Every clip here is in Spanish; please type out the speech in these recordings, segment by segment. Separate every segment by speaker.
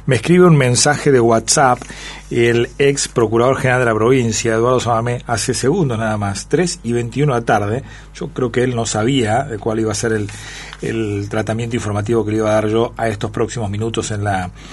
Speaker 1: Me escribe un mensaje de WhatsApp el ex procurador general de la provincia, Eduardo Samamé, hace segundos nada más, 3:21 de la tarde. Yo creo que él no sabía de cuál iba a ser el tratamiento informativo que le iba a dar yo a estos próximos minutos en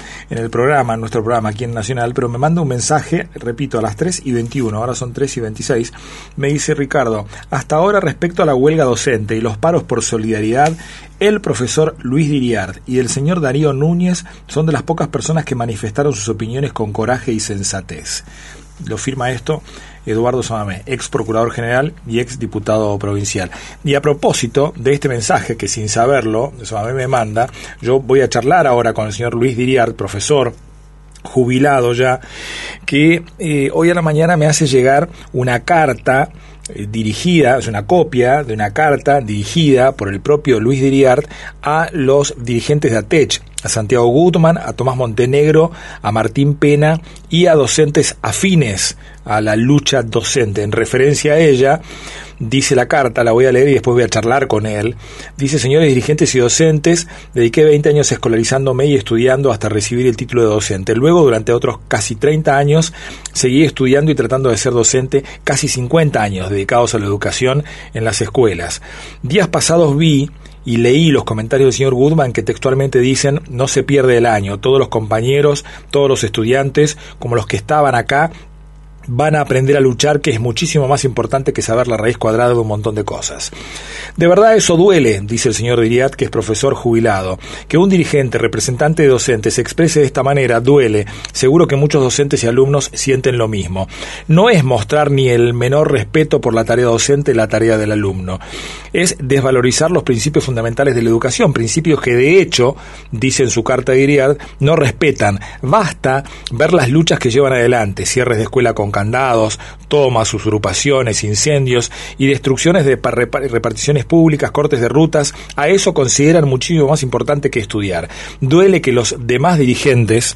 Speaker 1: el programa, en nuestro programa aquí en Nacional, pero me manda un mensaje, repito, a las 3:21, ahora son 3:26, me dice: Ricardo, hasta ahora respecto a la huelga docente y los paros por solidaridad, el profesor Luis Diriart y el señor Darío Núñez son de las pocas personas que manifestaron sus opiniones con coraje y sensatez. Lo firma esto Eduardo Samamé, ex procurador general y ex diputado provincial. Y a propósito de este mensaje que sin saberlo Samamé me manda, yo voy a charlar ahora con el señor Luis Diriart, profesor jubilado ya, que hoy a la mañana me hace llegar una carta dirigida, es una copia de una carta dirigida por el propio Luis Diriart a los dirigentes de ATECH, a Santiago Gutman, a Tomás Montenegro, a Martín Pena y a docentes afines a la lucha docente. En referencia a ella, dice la carta, la voy a leer y después voy a charlar con él. Dice: señores dirigentes y docentes, dediqué 20 años escolarizándome y estudiando hasta recibir el título de docente. Luego, durante otros casi 30 años, seguí estudiando y tratando de ser docente, casi 50 años dedicados a la educación en las escuelas. Días pasados vi y leí los comentarios del señor Gutman que textualmente dicen: no se pierde el año, todos los compañeros, todos los estudiantes, como los que estaban acá, van a aprender a luchar, que es muchísimo más importante que saber la raíz cuadrada de un montón de cosas. De verdad eso duele, dice el señor Diriart, que es profesor jubilado. Que un dirigente, representante de docentes, se exprese de esta manera duele. Seguro que muchos docentes y alumnos sienten lo mismo. No es mostrar ni el menor respeto por la tarea docente, la tarea del alumno. Es desvalorizar los principios fundamentales de la educación, principios que de hecho, dice en su carta Diriart, no respetan. Basta ver las luchas que llevan adelante, cierres de escuela con candados, tomas, usurpaciones, incendios y destrucciones de reparticiones públicas, cortes de rutas. A eso consideran muchísimo más importante que estudiar. Duele que los demás dirigentes,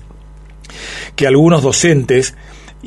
Speaker 1: que algunos docentes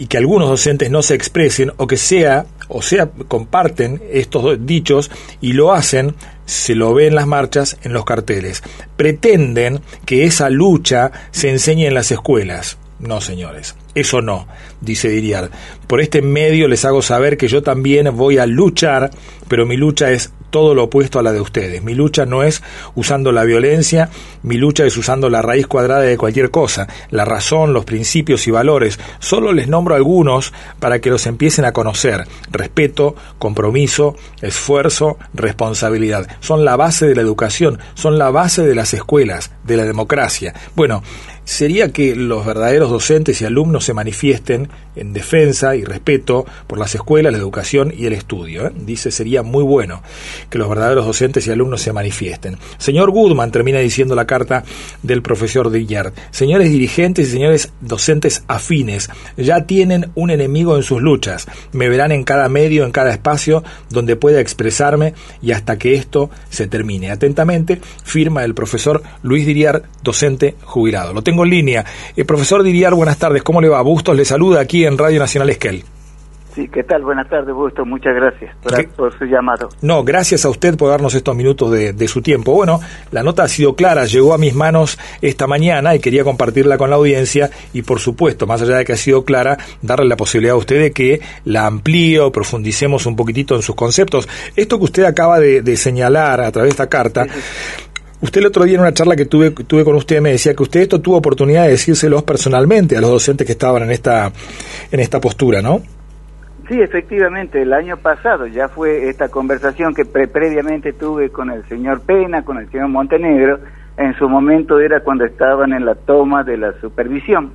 Speaker 1: no se expresen o sea, comparten estos dichos y lo hacen, se lo ve en las marchas, en los carteles. Pretenden que esa lucha se enseñe en las escuelas. No, señores, eso no, dice Diriart. Por este medio les hago saber que yo también voy a luchar, pero mi lucha es todo lo opuesto a la de ustedes. Mi lucha no es usando la violencia, mi lucha es usando la raíz cuadrada de cualquier cosa, la razón, los principios y valores. Solo les nombro algunos para que los empiecen a conocer. Respeto, compromiso, esfuerzo, responsabilidad. Son la base de la educación, son la base de las escuelas, de la democracia. Bueno, sería que los verdaderos docentes y alumnos se manifiesten en defensa y respeto por las escuelas, la educación y el estudio. Dice, sería muy bueno que los verdaderos docentes y alumnos se manifiesten. Señor Gutman, termina diciendo la carta del profesor Diriart, señores dirigentes y señores docentes afines, ya tienen un enemigo en sus luchas. Me verán en cada medio, en cada espacio donde pueda expresarme y hasta que esto se termine. Atentamente, firma el profesor Luis Diriart, docente jubilado. Lo tengo en línea. Profesor Diriart, buenas tardes. ¿Cómo le va? Bustos le saluda aquí en Radio Nacional Esquel.
Speaker 2: Sí, ¿qué tal? Buenas tardes, Bustos. Muchas gracias por su llamado.
Speaker 1: No, gracias a usted por darnos estos minutos de su tiempo. Bueno, la nota ha sido clara, llegó a mis manos esta mañana y quería compartirla con la audiencia y, por supuesto, más allá de que ha sido clara, darle la posibilidad a usted de que la amplíe o profundicemos un poquitito en sus conceptos. Esto que usted acaba de señalar a través de esta carta... Sí. Usted el otro día en una charla que tuve con usted me decía que usted esto tuvo oportunidad de decírselos personalmente a los docentes que estaban en esta postura, ¿no?
Speaker 2: Sí, efectivamente, el año pasado ya fue esta conversación que previamente tuve con el señor Pena, con el señor Montenegro. En su momento era cuando estaban en la toma de la supervisión.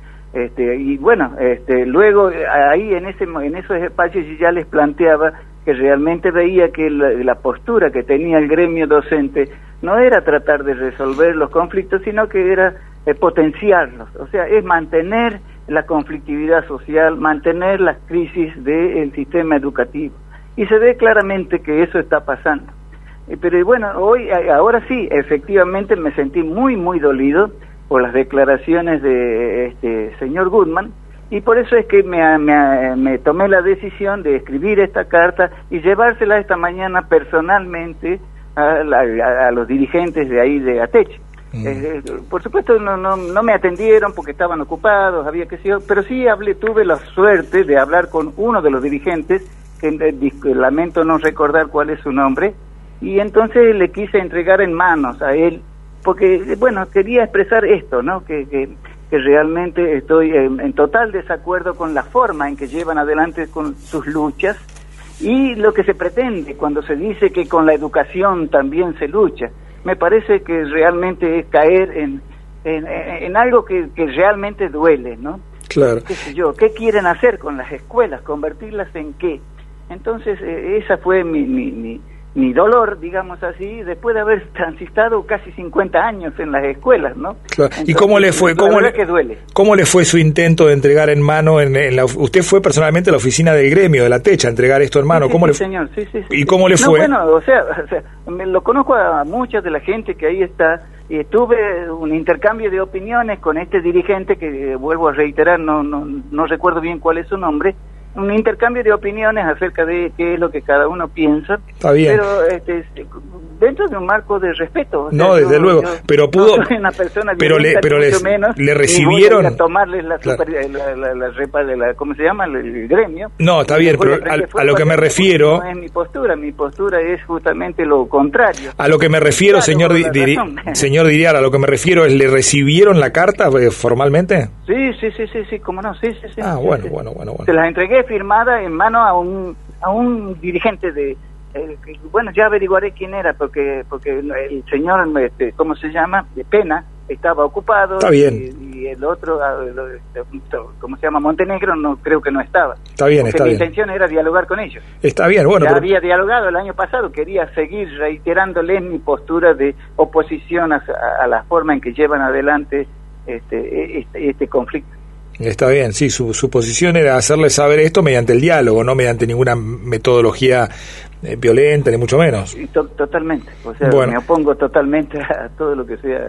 Speaker 2: Y bueno, luego ahí en esos espacios yo ya les planteaba que realmente veía que la postura que tenía el gremio docente no era tratar de resolver los conflictos, sino que era potenciarlos, o sea, es mantener la conflictividad social, mantener las crisis del sistema educativo. Y se ve claramente que eso está pasando. Pero bueno, ahora sí, efectivamente me sentí muy, muy dolido por las declaraciones de señor Gutman, y por eso es que me tomé la decisión de escribir esta carta y llevársela esta mañana personalmente a los dirigentes de ahí de ATECH. Por supuesto no me atendieron porque estaban ocupados, había que ser, pero sí tuve la suerte de hablar con uno de los dirigentes, que lamento no recordar cuál es su nombre, y entonces le quise entregar en manos a él, porque, bueno, quería expresar esto, ¿no? Que realmente estoy en total desacuerdo con la forma en que llevan adelante con sus luchas y lo que se pretende cuando se dice que con la educación también se lucha. Me parece que realmente es caer en algo que realmente duele, ¿no?
Speaker 1: Claro.
Speaker 2: ¿Qué sé yo? ¿Qué quieren hacer con las escuelas? ¿Convertirlas en qué? Entonces, esa fue mi dolor, digamos así, después de haber transitado casi 50 años en las escuelas, ¿no?
Speaker 1: Claro.
Speaker 2: Entonces,
Speaker 1: ¿y cómo le fue? ¿Cómo le fue su intento de entregar en mano? Usted fue personalmente a la oficina del gremio de la Techa a entregar esto en mano.
Speaker 2: Sí,
Speaker 1: ¿Cómo
Speaker 2: sí,
Speaker 1: le fue?
Speaker 2: señor, sí.
Speaker 1: ¿Y cómo le fue?
Speaker 2: Bueno, o sea, me lo conozco a mucha de la gente que ahí está, y tuve un intercambio de opiniones con este dirigente que, vuelvo a reiterar, no recuerdo bien cuál es su nombre, un intercambio de opiniones acerca de qué es lo que cada uno piensa.
Speaker 1: Está bien.
Speaker 2: Pero dentro de un marco de respeto. O sea,
Speaker 1: no, desde luego, pero pudo.
Speaker 2: No soy una persona
Speaker 1: pero
Speaker 2: violenta,
Speaker 1: le recibieron.
Speaker 2: Ni voy a tomarles
Speaker 1: claro.
Speaker 2: ¿Cómo se llama? El gremio.
Speaker 1: No, está bien, pero a lo que me refiero.
Speaker 2: No es mi postura es justamente lo contrario.
Speaker 1: A lo que me refiero,
Speaker 2: claro,
Speaker 1: señor Diriart, a lo que me refiero es, ¿le recibieron la carta formalmente?
Speaker 2: Sí, cómo no, sí.
Speaker 1: Ah,
Speaker 2: sí,
Speaker 1: bueno.
Speaker 2: Se las entregué firmada en mano a un dirigente de bueno, ya averiguaré quién era porque el señor ¿cómo se llama? De Pena estaba ocupado.
Speaker 1: Está bien.
Speaker 2: Y el otro, ¿cómo se llama? Montenegro, no creo que no estaba.
Speaker 1: Está bien,
Speaker 2: porque mi intención era dialogar con ellos.
Speaker 1: Está bien, bueno.
Speaker 2: Ya había dialogado el año pasado, quería seguir reiterándoles mi postura de oposición a la forma en que llevan adelante este conflicto.
Speaker 1: Está bien, sí, su posición era hacerle saber esto mediante el diálogo, no mediante ninguna metodología violenta, ni mucho menos.
Speaker 2: Totalmente, o sea, me opongo totalmente a todo lo que sea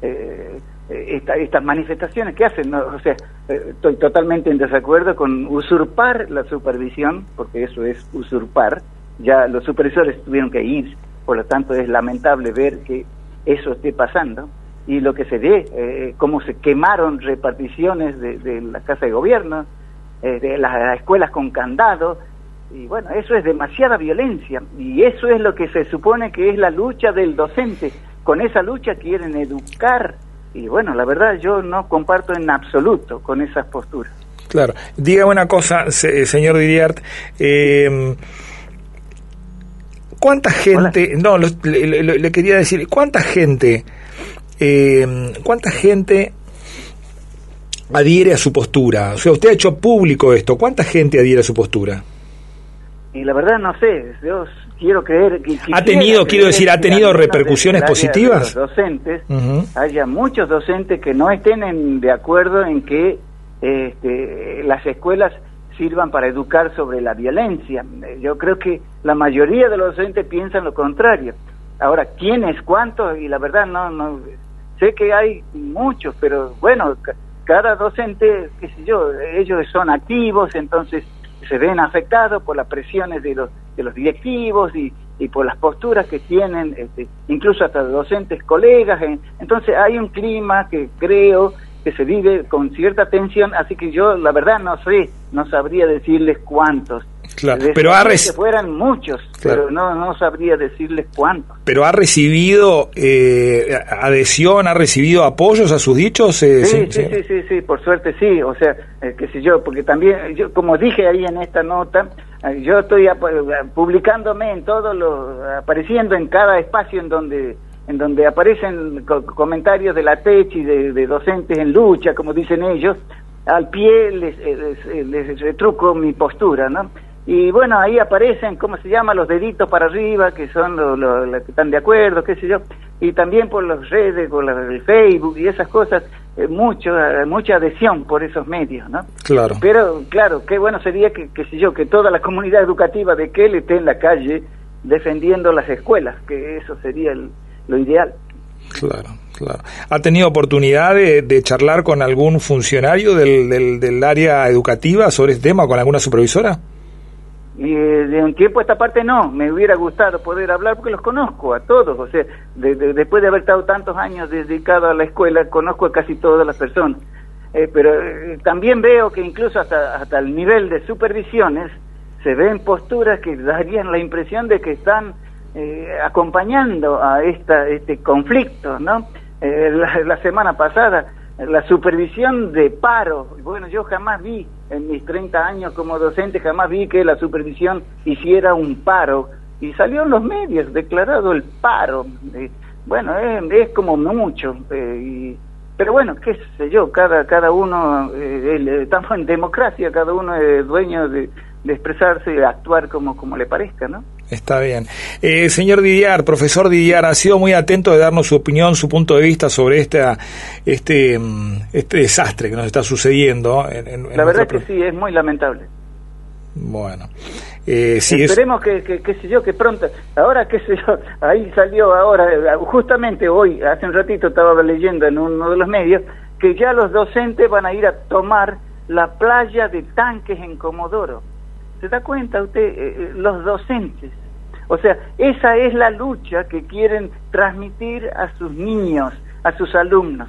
Speaker 2: estas manifestaciones que hacen, ¿no? O sea, estoy totalmente en desacuerdo con usurpar la supervisión, porque eso es usurpar, ya los supervisores tuvieron que ir, por lo tanto es lamentable ver que eso esté pasando. Y lo que se ve, cómo se quemaron reparticiones de la Casa de Gobierno, de las escuelas con candado, y bueno, eso es demasiada violencia, y eso es lo que se supone que es la lucha del docente. Con esa lucha quieren educar, y bueno, la verdad yo no comparto en absoluto con esas posturas.
Speaker 1: Claro, dígame una cosa, señor Diriart, ¿cuánta gente,
Speaker 2: Hola.
Speaker 1: no, le quería decir, ¿cuánta gente adhiere a su postura? O sea, usted ha hecho público esto, ¿cuánta gente adhiere a su postura?
Speaker 2: Y la verdad no sé, yo quiero creer que
Speaker 1: ha tenido repercusiones positivas.
Speaker 2: De los docentes, haya muchos docentes que no estén de acuerdo en que las escuelas sirvan para educar sobre la violencia. Yo creo que la mayoría de los docentes piensan lo contrario. Ahora, ¿quiénes, cuántos? Y la verdad no sé que hay muchos, pero bueno, cada docente, qué sé yo, ellos son activos, entonces se ven afectados por las presiones de los directivos y por las posturas que tienen, incluso hasta docentes colegas. Entonces hay un clima que creo que se vive con cierta tensión, así que yo la verdad no sabría decirles cuántos.
Speaker 1: Claro, pero
Speaker 2: que fueran muchos, claro. Pero no sabría decirles cuántos.
Speaker 1: Pero ha recibido adhesión, ha recibido apoyos a sus dichos.
Speaker 2: Sí, por suerte sí, o sea, qué sé yo, porque también yo, como dije ahí en esta nota, yo estoy publicándome en apareciendo en cada espacio en donde aparecen comentarios de la TECH y de docentes en lucha, como dicen ellos. Al pie les retruco mi postura, ¿no? Y bueno, ahí aparecen, ¿cómo se llama? Los deditos para arriba, que son los que están de acuerdo, qué sé yo, y también por las redes, por el Facebook y esas cosas, mucha adhesión por esos medios, ¿no?
Speaker 1: Claro.
Speaker 2: Pero, claro, qué bueno sería que toda la comunidad educativa de Esquel esté en la calle defendiendo las escuelas, que eso sería lo ideal.
Speaker 1: Claro. ¿Ha tenido oportunidad de charlar con algún funcionario del área educativa sobre este tema, con alguna supervisora?
Speaker 2: Y de un tiempo a esta parte no, me hubiera gustado poder hablar porque los conozco a todos, o sea, después de haber estado tantos años dedicado a la escuela, conozco a casi todas las personas. Pero también veo que incluso hasta el nivel de supervisiones se ven posturas que darían la impresión de que están acompañando a este conflicto, ¿no? La semana pasada, la supervisión de paro, bueno, yo jamás vi, en mis 30 años como docente, jamás vi que la supervisión hiciera un paro, y salió en los medios declarado el paro. Bueno, es como mucho, pero bueno, qué sé yo, cada uno, estamos en democracia, cada uno es dueño de expresarse y de actuar como le parezca, ¿no?
Speaker 1: Está bien. Señor Didiar, profesor Didiar, ha sido muy atento de darnos su opinión, su punto de vista sobre este desastre que nos está sucediendo.
Speaker 2: La verdad que sí, es muy lamentable.
Speaker 1: Bueno. Sí,
Speaker 2: esperemos que qué sé yo, que pronto, ahora qué sé yo, ahí salió ahora, justamente hoy, hace un ratito estaba leyendo en uno de los medios, que ya los docentes van a ir a tomar la playa de Tanques en Comodoro. ¿Se da cuenta usted? Los docentes. O sea, esa es la lucha que quieren transmitir a sus niños, a sus alumnos.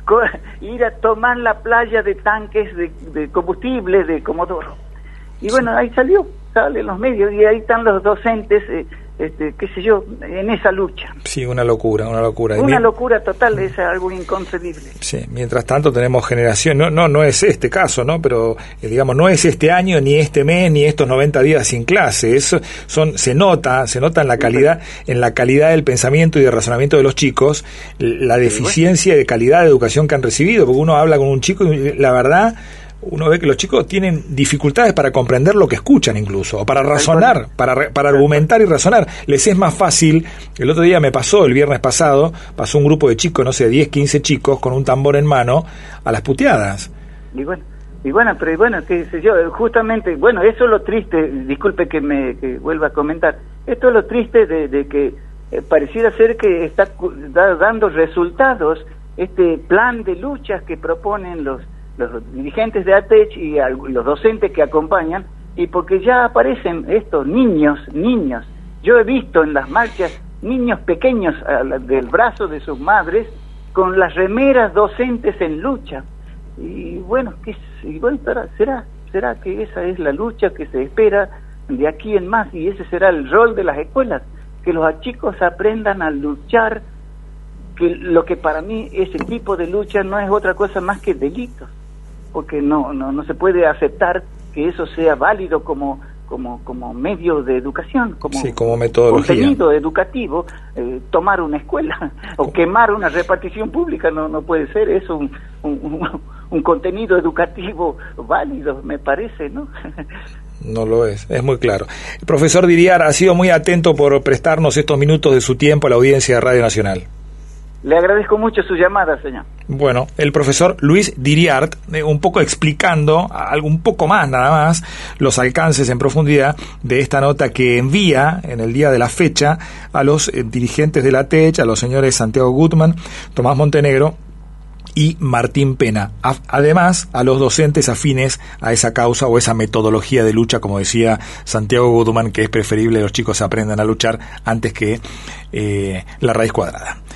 Speaker 2: Ir a tomar la playa de tanques de combustible de Comodoro. Y bueno, ahí sale en los medios, y ahí están los docentes, qué sé yo, en esa lucha.
Speaker 1: Sí, una locura.
Speaker 2: Una locura total, es algo inconcebible.
Speaker 1: Sí, mientras tanto tenemos generación, no es este caso, ¿no? Pero, digamos, no es este año, ni este mes, ni estos 90 días sin clase. Eso se nota en la calidad del pensamiento y de razonamiento de los chicos, la deficiencia de calidad de educación que han recibido, porque uno habla con un chico y la verdad, uno ve que los chicos tienen dificultades para comprender lo que escuchan incluso, o para razonar, para argumentar y razonar. Les es más fácil. El otro día el viernes pasado, pasó un grupo de chicos, no sé, 10, 15 chicos con un tambor en mano a las puteadas.
Speaker 2: Y bueno, qué sé yo, justamente, bueno, eso es lo triste, disculpe que vuelva a comentar, esto es lo triste de que pareciera ser que está dando resultados este plan de luchas que proponen los dirigentes de ATECH y los docentes que acompañan, y porque ya aparecen estos niños, yo he visto en las marchas niños pequeños del brazo de sus madres con las remeras docentes en lucha, y bueno, será que esa es la lucha que se espera de aquí en más, y ese será el rol de las escuelas, que los chicos aprendan a luchar, que lo que para mí ese tipo de lucha no es otra cosa más que delitos, porque no se puede aceptar que eso sea válido como medio de educación, como metodología, contenido educativo. Tomar una escuela o quemar una repartición pública no puede ser eso un contenido educativo válido, me parece, ¿no?
Speaker 1: No lo es muy claro. El profesor Didiar ha sido muy atento por prestarnos estos minutos de su tiempo a la audiencia de Radio Nacional.
Speaker 2: Le agradezco mucho su llamada, señor.
Speaker 1: Bueno, el profesor Luis Diriart, un poco explicando, un poco más nada más, los alcances en profundidad de esta nota que envía en el día de la fecha a los dirigentes de la ATECH, a los señores Santiago Gutman, Tomás Montenegro y Martín Pena. Además, a los docentes afines a esa causa o esa metodología de lucha, como decía Santiago Gutman, que es preferible que los chicos aprendan a luchar antes que la raíz cuadrada.